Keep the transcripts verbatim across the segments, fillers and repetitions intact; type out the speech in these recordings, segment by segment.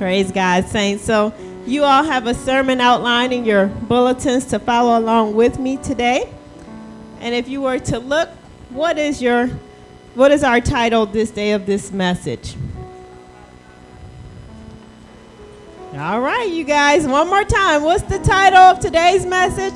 Praise God, saints. So you all have a sermon outline in your bulletins to follow along with me today. And if you were to look, what is your, what is our title this day of this message? All right, you guys, one more time. What's the title of today's message?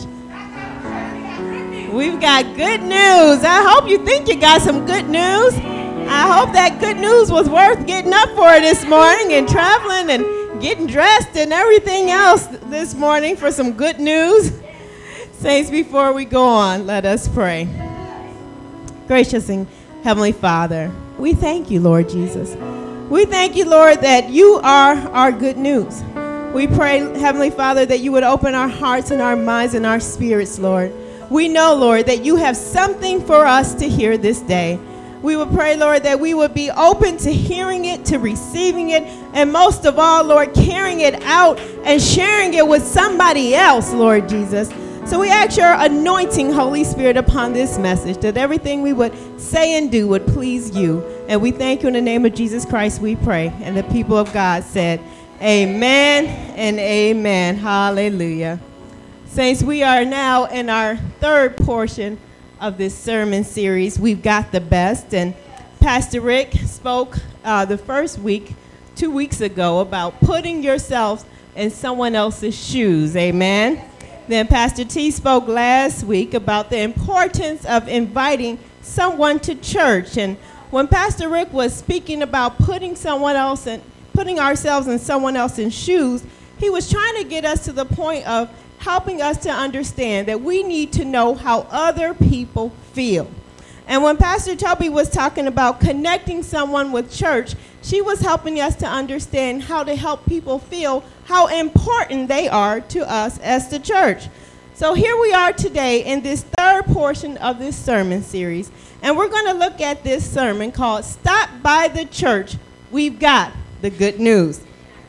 We've got good news. I hope you think you got some good news. I hope that good news was worth getting up for this morning and traveling and getting dressed and everything else this morning for some good news. Saints, before we go on, let us pray. Gracious and Heavenly Father, we thank you, Lord Jesus. We thank you, Lord, that you are our good news. We pray, Heavenly Father, that you would open our hearts and our minds and our spirits, Lord. We know, Lord, that you have something for us to hear this day. We would pray, Lord, that we would be open to hearing it, to receiving it, and most of all, Lord, carrying it out and sharing it with somebody else, Lord Jesus. So we ask your anointing, Holy Spirit, upon this message, that everything we would say and do would please you. And we thank you in the name of Jesus Christ, we pray. And the people of God said, amen and amen. Hallelujah. Saints, we are now in our third portion of this sermon series, We've Got the Best. And Pastor Rick spoke uh, the first week, two weeks ago, about putting yourself in someone else's shoes. Amen. Then Pastor T spoke last week about the importance of inviting someone to church. And when Pastor Rick was speaking about putting someone else in, putting ourselves in someone else's shoes, he was trying to get us to the point of helping us to understand that we need to know how other people feel. And when Pastor Toby was talking about connecting someone with church, she was helping us to understand how to help people feel how important they are to us as the church. So here we are today in this third portion of this sermon series, and we're going to look at this sermon called Stop by the Church, We've Got the Good News.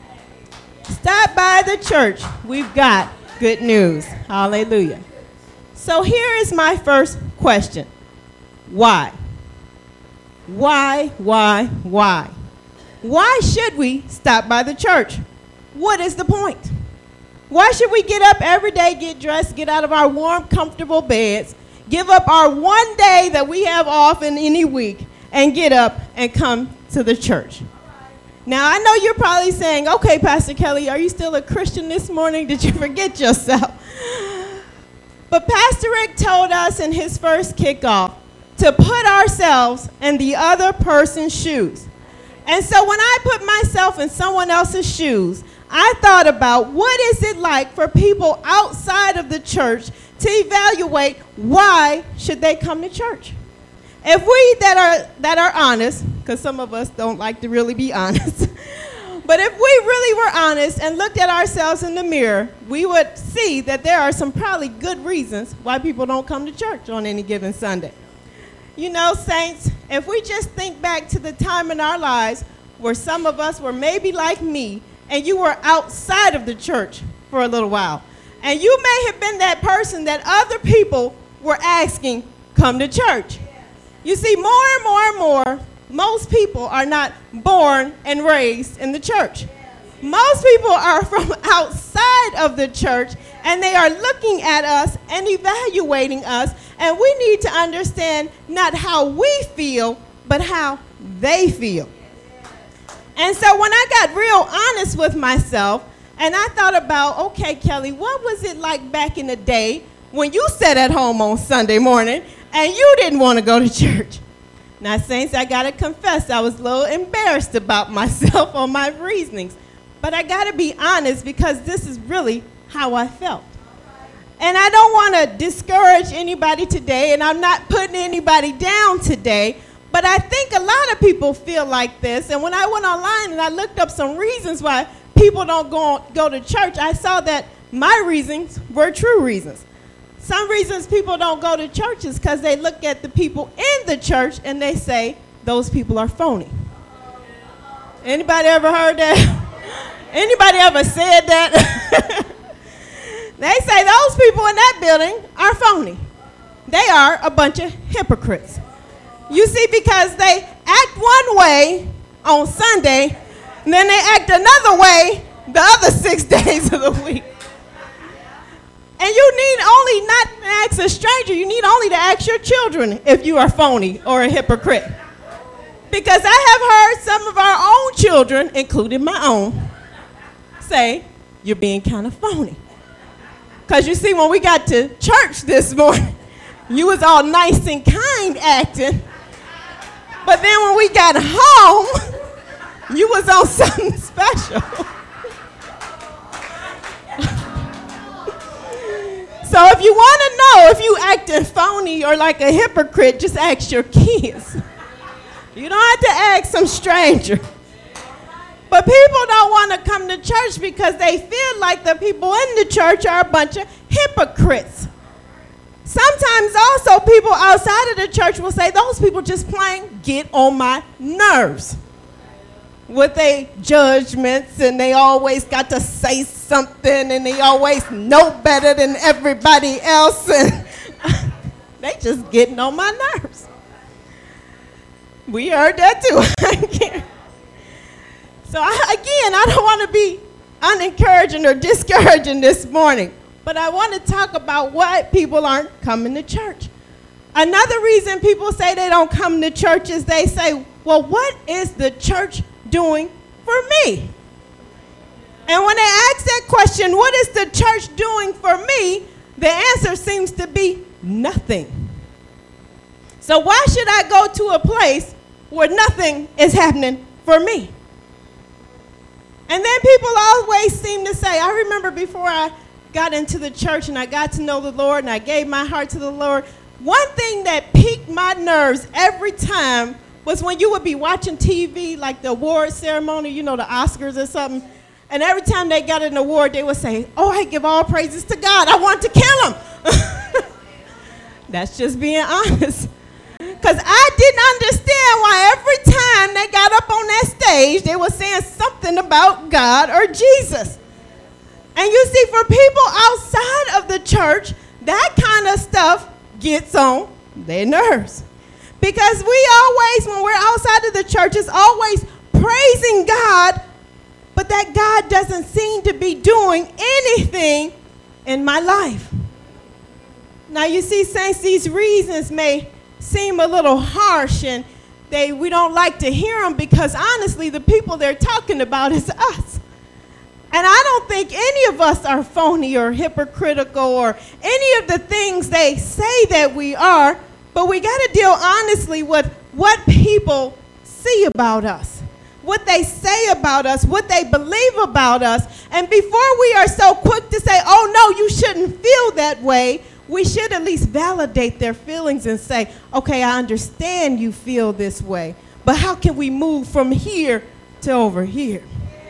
Stop by the church, we've got good news. Hallelujah. So here is my first question. Why? Why, why, why? Why should we stop by the church? What is the point? Why should we get up every day, get dressed, get out of our warm, comfortable beds, give up our one day that we have off in any week, and get up and come to the church? Now, I know you're probably saying, okay, Pastor Kelly, are you still a Christian this morning? Did you forget yourself? But Pastor Rick told us in his first kickoff to put ourselves in the other person's shoes. And so when I put myself in someone else's shoes, I thought about what is it like for people outside of the church to evaluate why should they come to church. If we that are that are honest, because some of us don't like to really be honest, but if we really were honest and looked at ourselves in the mirror, we would see that there are some probably good reasons why people don't come to church on any given Sunday. You know, saints, if we just think back to the time in our lives where some of us were maybe like me, and you were outside of the church for a little while, and you may have been that person that other people were asking, come to church. You see, more and more and more, most people are not born and raised in the church. Most people are from outside of the church, and they are looking at us and evaluating us, and we need to understand not how we feel, but how they feel. And so when I got real honest with myself, and I thought about, okay, Kelly, what was it like back in the day when you sat at home on Sunday morning and you didn't want to go to church? Now, saints, I got to confess, I was a little embarrassed about myself on my reasonings. But I got to be honest, because this is really how I felt. And I don't want to discourage anybody today, and I'm not putting anybody down today, but I think a lot of people feel like this. And when I went online and I looked up some reasons why people don't go, go to church, I saw that my reasons were true reasons. Some reasons people don't go to church is because they look at the people in the church and they say, those people are phony. Anybody ever heard that? Anybody ever said that? They say those people in that building are phony. They are a bunch of hypocrites. You see, because they act one way on Sunday And then they act another way the other six days of the week. And you need only not to ask a stranger, you need only to ask your children if you are phony or a hypocrite. Because I have heard some of our own children, including my own, say, you're being kind of phony. Because you see, when we got to church this morning, you was all nice and kind acting. But then when we got home, you was on something special. So if you want to know if you acting phony or like a hypocrite, just ask your kids. You don't have to ask some stranger. But people don't want to come to church because they feel like the people in the church are a bunch of hypocrites. Sometimes also people outside of the church will say, those people just plain get on my nerves with their judgments, and they always got to say something, and they always know better than everybody else, and they just getting on my nerves. We heard that too. So I, again, I don't want to be unencouraging or discouraging this morning, but I want to talk about why people aren't coming to church. Another reason people say they don't come to church is they say, well, what is the church doing for me? And when they ask that question, what is the church doing for me? The answer seems to be nothing. So why should I go to a place where nothing is happening for me? And then people always seem to say, I remember before I got into the church and I got to know the Lord and I gave my heart to the Lord, one thing that piqued my nerves every time was when you would be watching T V, like the award ceremony, you know, the Oscars or something, and every time they got an award, they would say, oh, I give all praises to God. I want to kill him. That's just being honest. Because I didn't understand why every time they got up on that stage, they were saying something about God or Jesus. And you see, for people outside of the church, that kind of stuff gets on their nerves. Because we always, when we're outside of the church, is always praising God, but that God doesn't seem to be doing anything in my life. Now, you see, saints, these reasons may seem a little harsh, and they we don't like to hear them because, honestly, the people they're talking about is us. And I don't think any of us are phony or hypocritical or any of the things they say that we are, but we got to deal honestly with what people see about us, what they say about us, what they believe about us. And before we are so quick to say, oh, no, you shouldn't feel that way, we should at least validate their feelings and say, okay, I understand you feel this way, but how can we move from here to over here?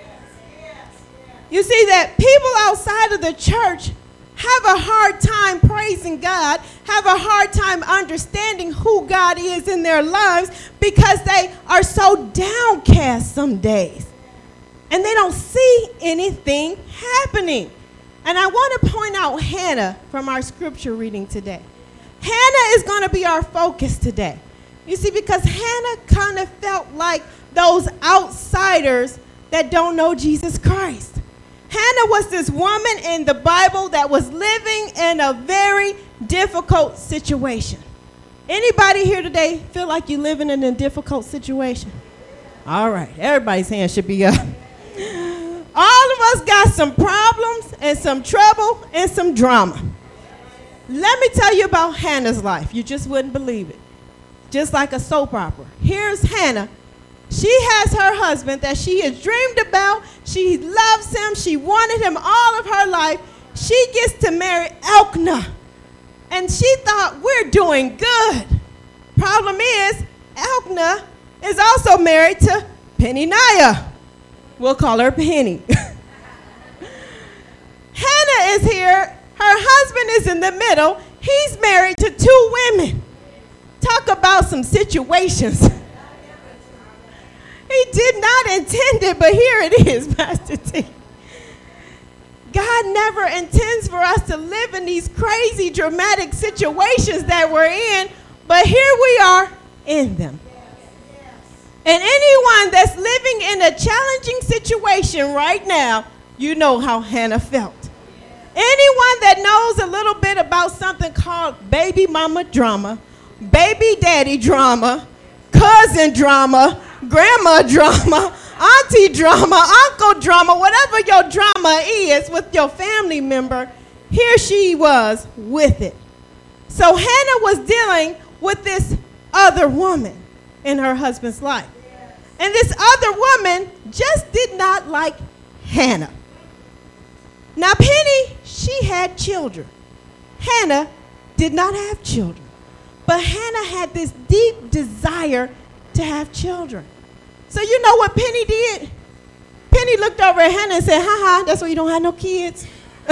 You see that people outside of the church have a hard time praising God, have a hard time understanding who God is in their lives because they are so downcast some days. And they don't see anything happening. And I want to point out Hannah from our scripture reading today. Hannah is going to be our focus today. You see, because Hannah kind of felt like those outsiders that don't know Jesus Christ. Hannah was this woman in the Bible that was living in a very difficult situation. Anybody here today feel like you're living in a difficult situation? All right, everybody's hand should be up. All of us got some problems and some trouble and some drama. Let me tell you about Hannah's life. You just wouldn't believe it. Just like a soap opera. Here's Hannah. She has her husband that she has dreamed about. She loves him. She wanted him all of her life. She gets to marry Elkanah. And she thought, we're doing good. Problem is, Elkanah is also married to Peninnah. We'll call her Penny. Hannah is here. Her husband is in the middle. He's married to two women. Talk about some situations. He did not intend it, but here it is, Pastor T. God never intends for us to live in these crazy, dramatic situations that we're in, but here we are in them. And anyone that's living in a challenging situation right now, you know how Hannah felt. Anyone that knows a little bit about something called baby mama drama, baby daddy drama, cousin drama, grandma drama, auntie drama, uncle drama, whatever your drama is with your family member, here she was with it. So Hannah was dealing with this other woman in her husband's life. And this other woman just did not like Hannah. Now Penny, she had children. Hannah did not have children. But Hannah had this deep desire to have children. So you know what Penny did? Penny looked over at Hannah and said, ha ha, that's why you don't have no kids.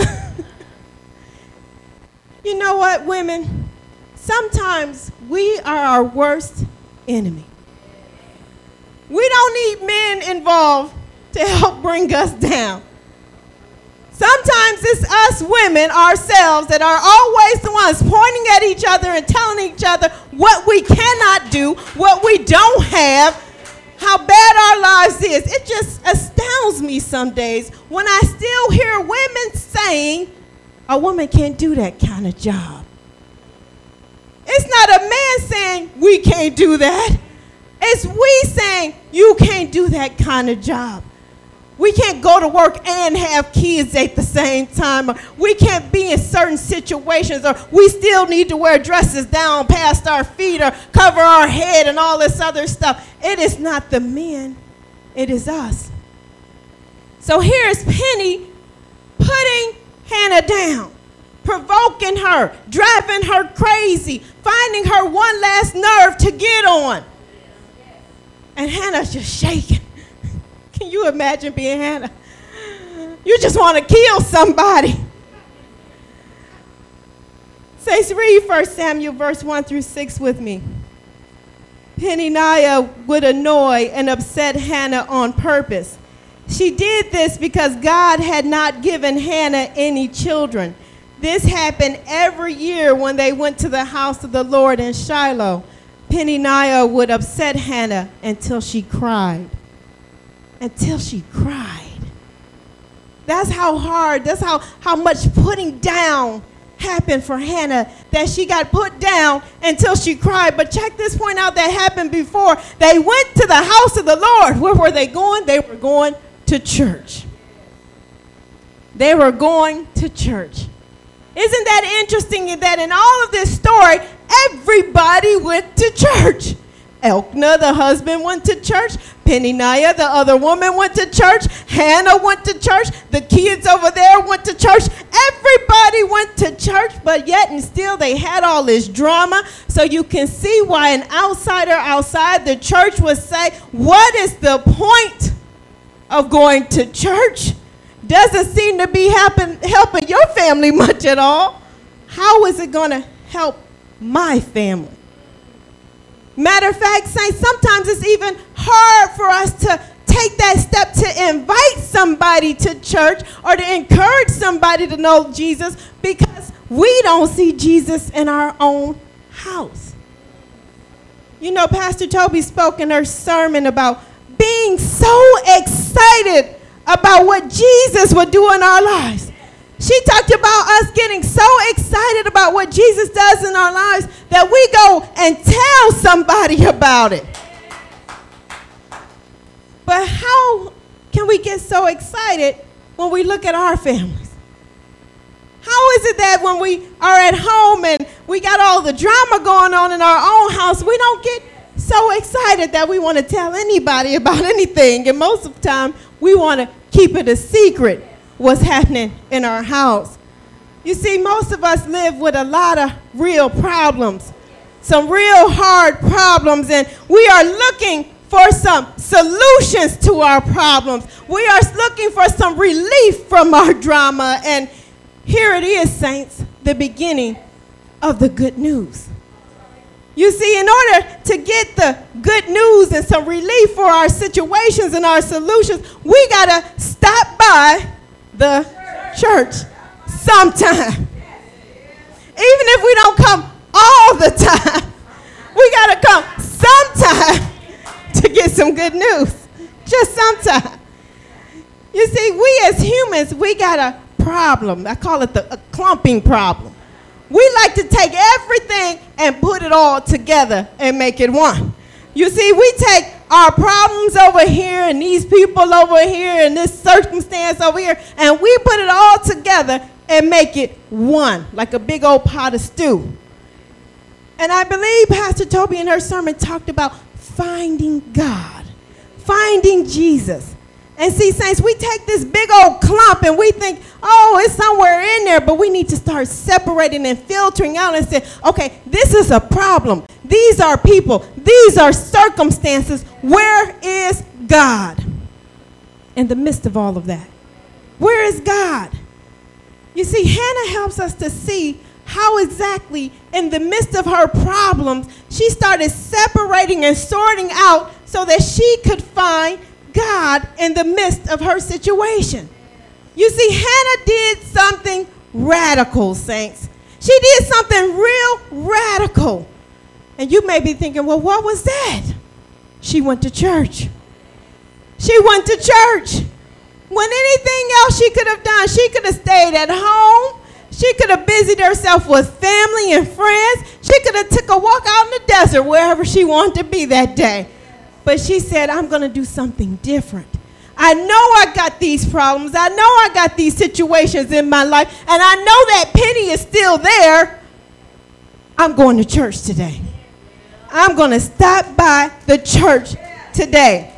You know what, women? Sometimes we are our worst enemy. We don't need men involved to help bring us down. Sometimes it's us women ourselves that are always the ones pointing at each other and telling each other what we cannot do, what we don't have, how bad our lives is. It just astounds me some days when I still hear women saying, a woman can't do that kind of job. It's not a man saying, we can't do that. It's we saying, you can't do that kind of job. We can't go to work and have kids at the same time. Or we can't be in certain situations. Or we still need to wear dresses down past our feet or cover our head and all this other stuff. It is not the men. It is us. So here's Penny putting Hannah down, provoking her, driving her crazy, finding her one last nerve to get on. And Hannah's just shaking. Can you imagine being Hannah? You just want to kill somebody. Say, read First Samuel verse one through six with me. Peninnah would annoy and upset Hannah on purpose. She did this because God had not given Hannah any children. This happened every year when they went to the house of the Lord in Shiloh. Peninnah would upset Hannah until she cried. Until she cried. That's how hard, that's how, how much putting down happened for Hannah, that she got put down until she cried. But check this point out that happened before. They went to the house of the Lord. Where were they going? They were going to church. They were going to church. Isn't that interesting that in all of this story, everybody went to church? Elkanah, the husband, went to church. Peninnah, the other woman, went to church. Hannah went to church. The kids over there went to church. Everybody went to church, but yet and still they had all this drama. So you can see why an outsider outside the church would say, what is the point of going to church? Doesn't seem to be happen, helping your family much at all. How is it going to help my family? Matter of fact, saints, sometimes it's even hard for us to take that step to invite somebody to church or to encourage somebody to know Jesus because we don't see Jesus in our own house. You know, Pastor Toby spoke in her sermon about being so excited about what Jesus would do in our lives. She talked about us getting so excited about what Jesus does in our lives that we go and tell somebody about it. But how can we get so excited when we look at our families? How is it that when we are at home and we got all the drama going on in our own house, we don't get so excited that we want to tell anybody about anything? And most of the time, we want to keep it a secret what's happening in our house. You see, most of us live with a lot of real problems, some real hard problems, and we are looking for some solutions to our problems. We are looking for some relief from our drama, and here it is, saints, the beginning of the good news. You see, in order to get the good news and some relief for our situations and our solutions, we got to stop by the church sometime. Even if we don't come all the time, we got to come sometime to get some good news. Just sometimes. You see, we as humans, we got a problem. I call it the a clumping problem. We like to take everything and put it all together and make it one. You see, we take our problems over here and these people over here and this circumstance over here, and we put it all together and make it one, like a big old pot of stew. And I believe Pastor Toby in her sermon talked about finding God, finding Jesus. And see, saints, we take this big old clump and we think, oh, it's somewhere in there, but we need to start separating and filtering out and say, okay, this is a problem. These are people. These are circumstances. Where is God in the midst of all of that? Where is God? You see, Hannah helps us to see how exactly in the midst of her problems, she started separating and sorting out so that she could find God in the midst of her situation. You see, Hannah did something radical, saints. She did something real radical. And you may be thinking, well, what was that? She went to church. She went to church. When anything else she could have done, she could have stayed at home. She could have busied herself with family and friends. She could have took a walk out in the desert, wherever she wanted to be that day. But she said, I'm going to do something different. I know I got these problems. I know I got these situations in my life. And I know that Penny is still there. I'm going to church today. I'm going to stop by the church today.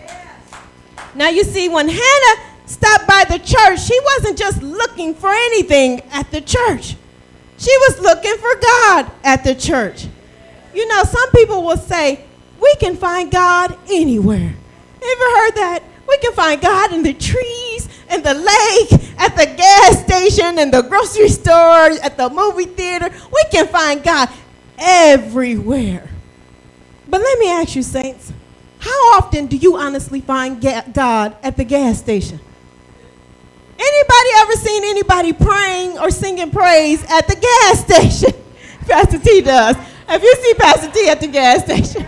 Now, you see, when Hannah stopped by the church, she wasn't just looking for anything at the church. She was looking for God at the church. You know, some people will say, we can find God anywhere. Ever heard that? We can find God in the trees, in the lake, at the gas station, in the grocery store, at the movie theater. We can find God everywhere. But let me ask you, saints, how often do you honestly find God at the gas station? Anybody ever seen anybody praying or singing praise at the gas station? Pastor T does. Have you seen Pastor T at the gas station?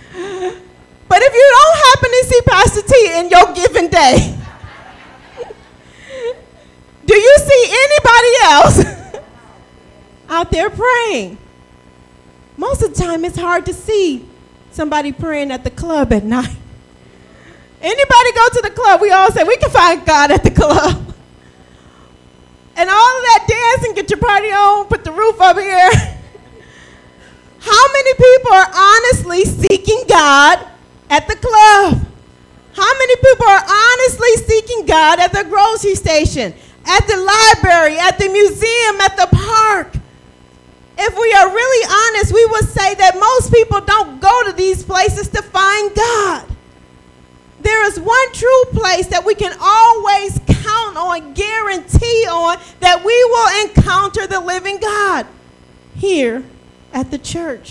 But if you don't happen to see Pastor T in your given day, do you see anybody else out there praying? Most of the time, it's hard to see somebody praying at the club at night. Anybody go to the club, we all say, we can find God at the club. And all of that dancing, get your party on, put the roof up here. How many people are honestly seeking God at the club? How many people are honestly seeking God at the grocery station, at the library, at the museum, at the park? If we are really honest, we would say that most people don't go to these places to find God. There is one true place that we can always count on, guarantee on, that we will encounter the living God here at the church.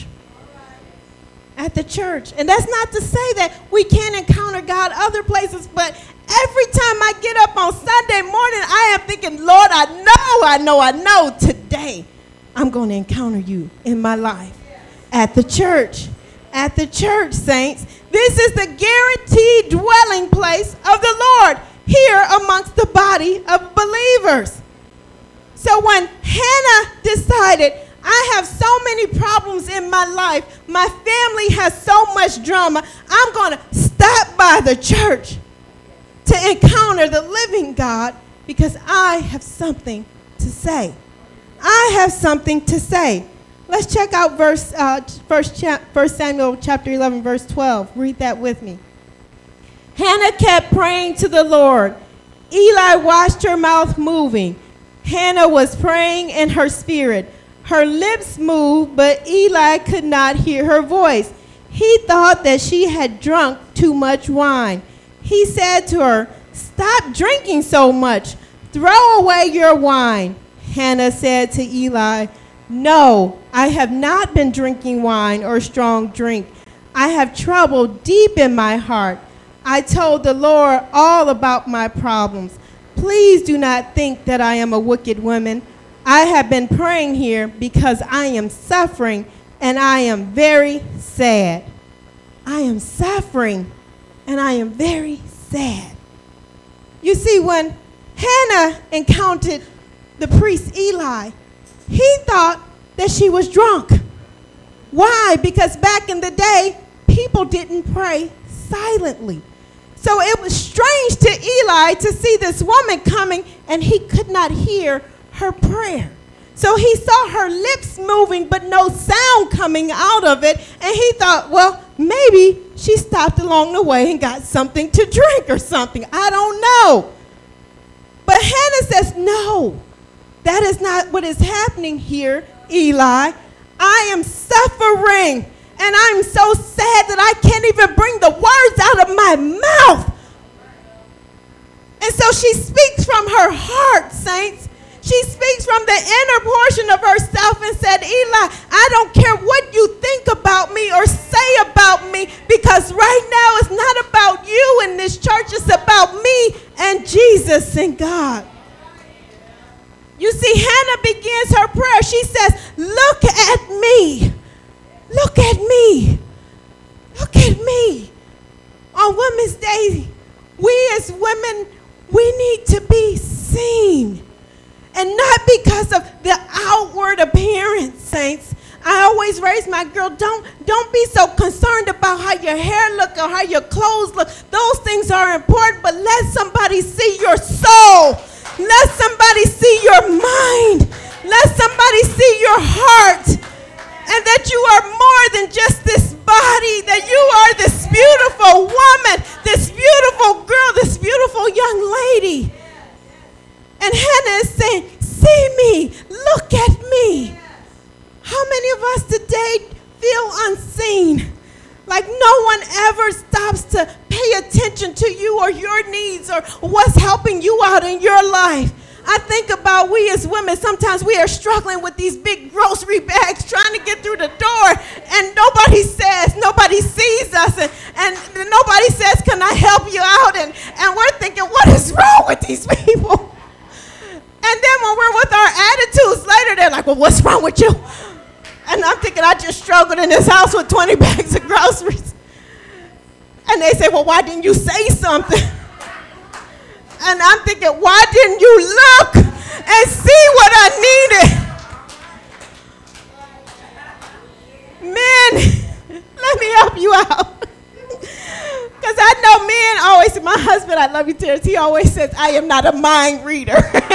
At the church. And that's not to say that we can't encounter God other places, but every time I get up on Sunday morning, I am thinking, Lord, I know, I know, I know today I'm going to encounter you in my life. At the church. At the church, saints. This is the guaranteed dwelling place of the Lord here amongst the body of believers. So when Hannah decided, I have so many problems in my life, my family has so much drama, I'm going to stop by the church to encounter the living God because I have something to say. I have something to say. Let's check out verse, uh, first, chap- first Samuel chapter eleven, verse twelve. Read that with me. Hannah kept praying to the Lord. Eli watched her mouth moving. Hannah was praying in her spirit. Her lips moved, but Eli could not hear her voice. He thought that she had drunk too much wine. He said to her, "Stop drinking so much. Throw away your wine." Hannah said to Eli, "No, I have not been drinking wine or strong drink. I have trouble deep in my heart. I told the Lord all about my problems. Please do not think that I am a wicked woman. I have been praying here because I am suffering and I am very sad." I am suffering and I am very sad. You see, when Hannah encountered the priest Eli, he thought that she was drunk. Why? Because back in the day, people didn't pray silently. So it was strange to Eli to see this woman coming, and he could not hear her prayer. So he saw her lips moving, but no sound coming out of it, and he thought, well, maybe she stopped along the way and got something to drink or something. I don't know. But Hannah says, no, that is not what is happening here, Eli. I am suffering, and I'm so sad that I can't even bring the words out of my mouth. And so she speaks from her heart, saints. She speaks from the inner portion of herself and said, Eli, I don't care what you think about me or say about me, because right now it's not about you in this church. It's about me and Jesus and God. You see, Hannah begins her prayer. She says, look at me. Look at me. Look at me. On Women's Day, we as women, we need to be seen. And not because of the outward appearance, saints. I always raise my girl, don't, don't be so concerned about how your hair look or how your clothes look. Those things are important, but let somebody see your soul. Let somebody see your mind. Let somebody see your heart. And that you are more than just this body, that you are this beautiful woman, this beautiful girl, this beautiful young lady. And Hannah is saying, see me, look at me. How many of us today feel unseen? Like no one ever stops to pay attention to you or your needs or what's helping you out in your life. I think about we as women, sometimes we are struggling with these big grocery bags trying to get through the door, and nobody says, nobody sees us, and, and nobody says, can I help you out? And, and we're thinking, what is wrong with these people? And then when we're with our attitudes later, they're like, well, what's wrong with you? And I'm thinking, I just struggled in this house with twenty bags of groceries. And they say, well, why didn't you say something? And I'm thinking, why didn't you look and see what I needed? Men, let me help you out. Because I know men always, my husband, I love you, Terrence, he always says, I am not a mind reader.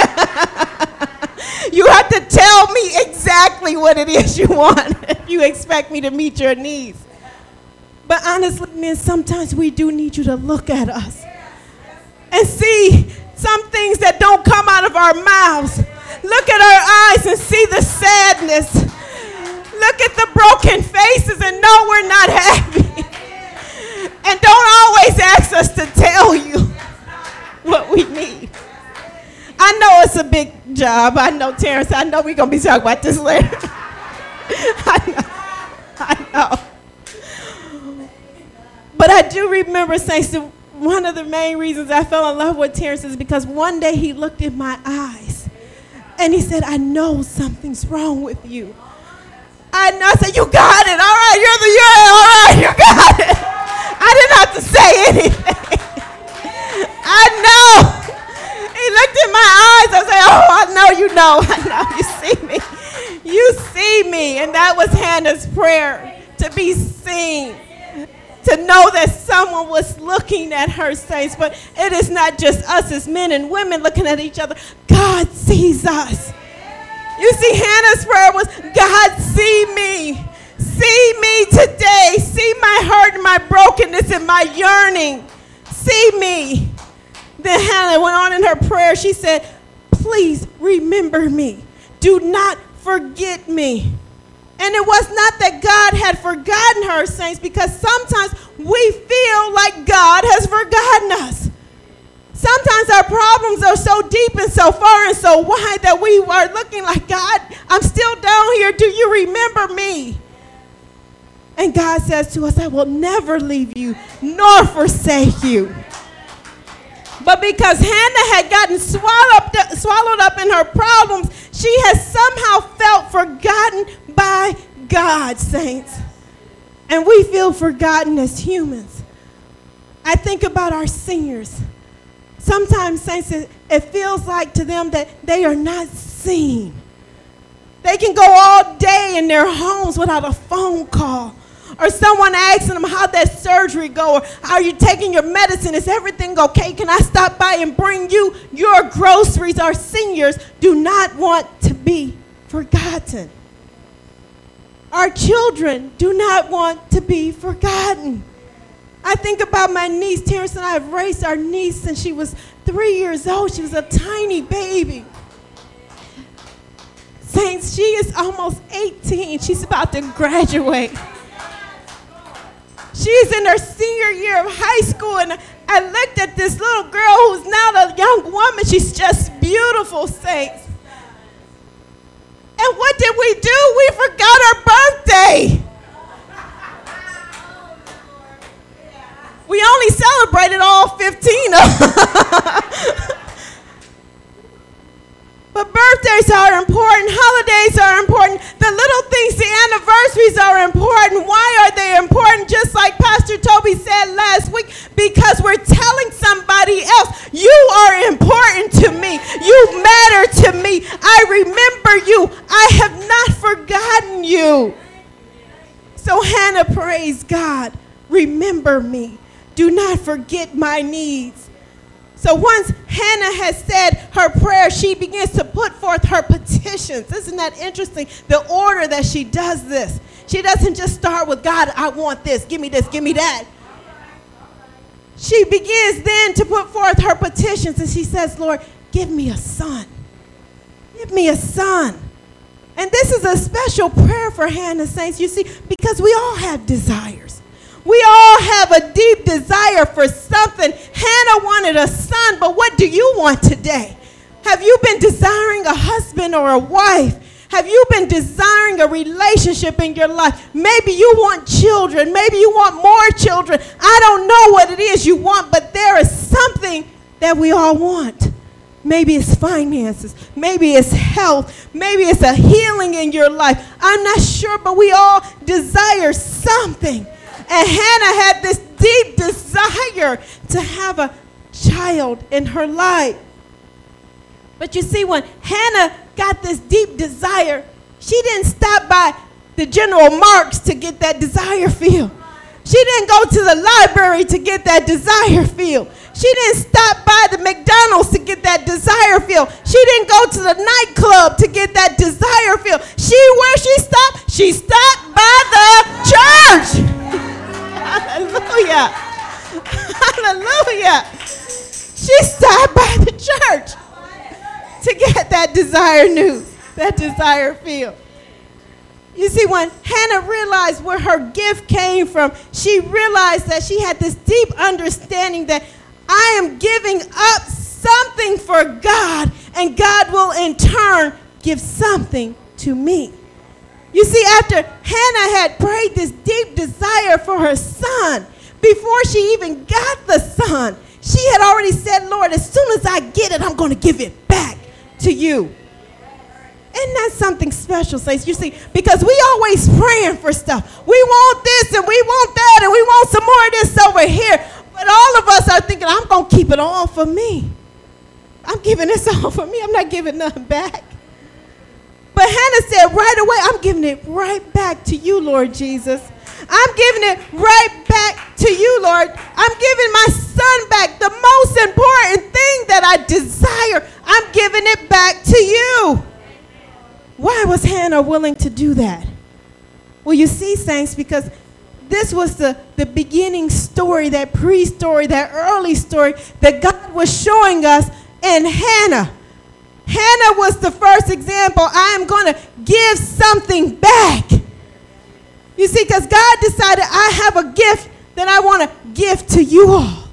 You have to tell me exactly what it is you want if you expect me to meet your needs. But honestly, men, sometimes we do need you to look at us and see some things that don't come out of our mouths. Look at our eyes and see the sadness. Look at the broken faces and know we're not happy. And don't always ask us to tell you what we need. I know it's a big job. I know, Terrence, I know we're going to be talking about this later. I know. I know. But I do remember saying, so one of the main reasons I fell in love with Terrence is because one day he looked in my eyes and he said, I know something's wrong with you. I know. I said, you got it. All right, you're the, you're all right, you got it. I didn't have to say anything. I know. He looked in my eyes. I said, oh, I know you know. I know you see me. You see me. And that was Hannah's prayer, to be seen, to know that someone was looking at her, saints. But it is not just us as men and women looking at each other. God sees us. You see, Hannah's prayer was, God, see me. See me today. See my hurt and my brokenness and my yearning. See me. Then Hannah went on in her prayer. She said, please remember me. Do not forget me. And it was not that God had forgotten her, saints, because sometimes we feel like God has forgotten us. Sometimes our problems are so deep and so far and so wide that we are looking like, God, I'm still down here. Do you remember me? And God says to us, I will never leave you nor forsake you. But because Hannah had gotten swallowed up, swallowed up in her problems, she has somehow felt forgotten by God, saints. And we feel forgotten as humans. I think about our seniors. Sometimes, saints, it, it feels like to them that they are not seen. They can go all day in their homes without a phone call, or someone asking them how that surgery go, or how you taking your medicine. Is everything okay? Can I stop by and bring you your groceries? Our seniors do not want to be forgotten. Our children do not want to be forgotten. I think about my niece. Terrence and I have raised our niece since she was three years old. She was a tiny baby. Saints, she is almost eighteen. She's about to graduate. She's in her senior year of high school, and I looked at this little girl who's now a young woman. She's just beautiful, saints. And what did we do? We forgot her birthday. We only celebrated all fifteen of them. But birthdays are important. Holidays are important. The little things, the anniversaries are important. Why are they important? Just like Pastor Toby said last week, because we're telling somebody else, you are important to me. You matter to me. I remember you. I have not forgotten you. So Hannah praised God. Remember me. Do not forget my needs. So once Hannah has said her prayer, she begins to put forth her petitions. Isn't that interesting? The order that she does this. She doesn't just start with, God, I want this. Give me this. Give me that. She begins then to put forth her petitions, and she says, Lord, give me a son. Give me a son. And this is a special prayer for Hannah, saints, you see, because we all have desires. We all have a deep desire for something. Hannah wanted a son, but what do you want today? Have you been desiring a husband or a wife? Have you been desiring a relationship in your life? Maybe you want children. Maybe you want more children. I don't know what it is you want, but there is something that we all want. Maybe it's finances. Maybe it's health. Maybe it's a healing in your life. I'm not sure, but we all desire something. And Hannah had this deep desire to have a child in her life. But you see, when Hannah got this deep desire, she didn't stop by the General Marks to get that desire filled. She didn't go to the library to get that desire filled. She didn't stop by the McDonald's to get that desire filled. She didn't go to the nightclub to get that desire filled. She, where she stopped? She stopped by the church. Hallelujah. Hallelujah. She stopped by the church to get that desire news, that desire filled. You see, when Hannah realized where her gift came from, she realized that she had this deep understanding that I am giving up something for God, and God will in turn give something to me. You see, after Hannah had prayed this deep desire for her son, before she even got the son, she had already said, Lord, as soon as I get it, I'm going to give it back to you. Isn't that something special, saints? You see, because we always praying for stuff. We want this and we want that and we want some more of this over here. But all of us are thinking, I'm going to keep it all for me. I'm giving this all for me. I'm not giving nothing back. But Hannah said right away, I'm giving it right back to you, Lord Jesus. I'm giving it right back to you, Lord. I'm giving my son back. The most important thing that I desire, I'm giving it back to you. Why was Hannah willing to do that? Well, you see, saints, because this was the, the beginning story, that pre-story, that early story that God was showing us in Hannah. Hannah was the first example. I am going to give something back. You see, because God decided I have a gift that I want to give to you all.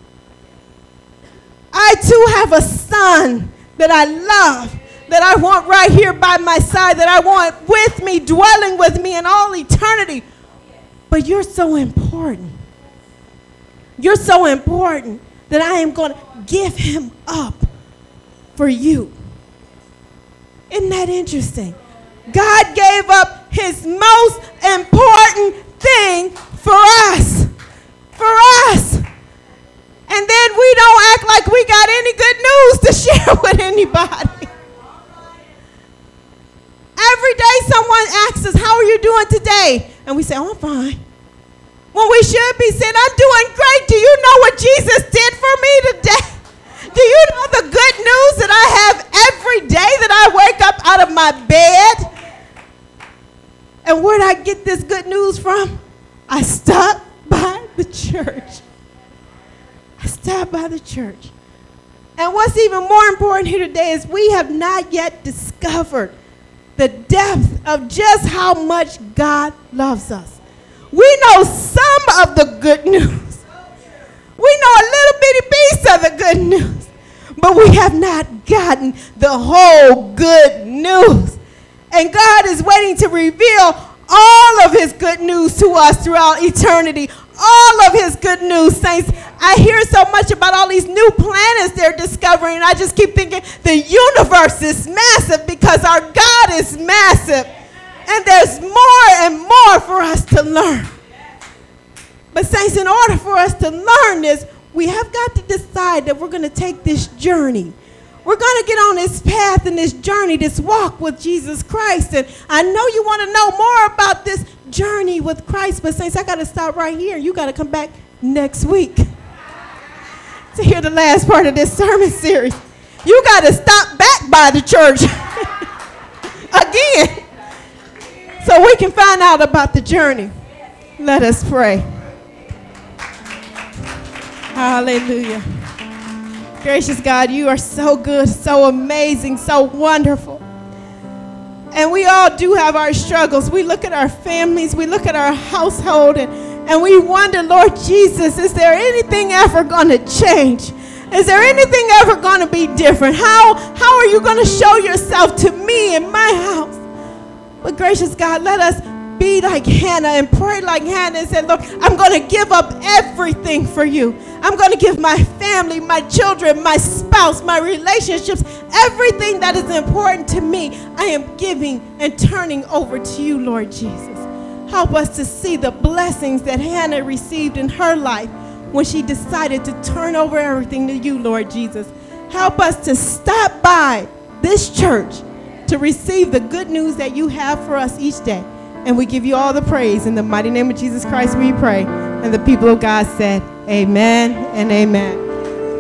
I too have a son that I love, that I want right here by my side, that I want with me, dwelling with me in all eternity. But you're so important. You're so important that I am going to give him up for you. Isn't that interesting? God gave up his most important thing for us. For us. act like we got any good news to share with anybody. Every day someone asks us, how are you doing today? And we say, oh, I'm fine. When we should be saying, I'm doing great. Do you know what Jesus did for me today? Do you know the good news that I have every day that I wake up out of my bed? And where did I get this good news from? I stopped by the church. I stopped by the church. And what's even more important here today is we have not yet discovered the depth of just how much God loves us. We know some of the good news. We know a little bitty piece of the good news. But we have not gotten the whole good news. And God is waiting to reveal all of his good news to us throughout eternity. All of his good news, saints. I hear so much about all these new planets they're discovering, and I just keep thinking the universe is massive because our God is massive. And there's more and more for us to learn. But saints, in order for us to learn this, we have got to decide that we're going to take this journey. We're going to get on this path and this journey, this walk with Jesus Christ. And I know you want to know more about this journey with Christ, but saints, I got to stop right here. You got to come back next week to hear the last part of this sermon series. You got to stop back by the church again so we can find out about the journey. Let us pray. Hallelujah. Gracious God, you are so good, so amazing, so wonderful. And we all do have our struggles. We look at our families, we look at our household, and, and we wonder, Lord Jesus, is there anything ever going to change? Is there anything ever going to be different? How, how are you going to show yourself to me in my house? But gracious God, let us be like Hannah and pray like Hannah and say, Lord, I'm going to give up everything for you. I'm going to give my family, my children, my spouse, my relationships, everything that is important to me, I am giving and turning over to you, Lord Jesus. Help us to see the blessings that Hannah received in her life when she decided to turn over everything to you, Lord Jesus. Help us to stop by this church to receive the good news that you have for us each day. And we give you all the praise. In the mighty name of Jesus Christ we pray. And the people of God said, amen and amen.